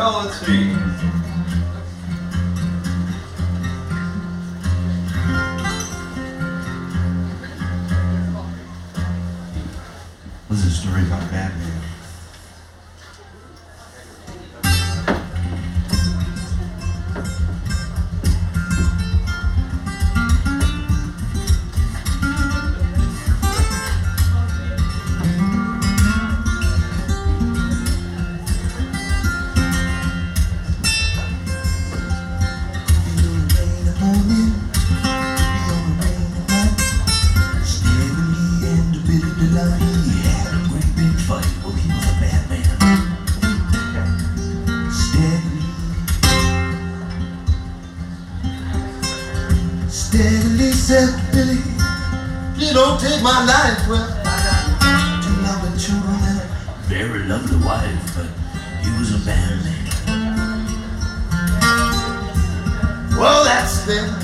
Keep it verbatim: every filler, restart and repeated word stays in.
Well, let's see. This is a story about Batman. Steadily said Billy, you don't take my life. Well, I got two lovely children and a very lovely wife, but he was a bad man. Well, that's them.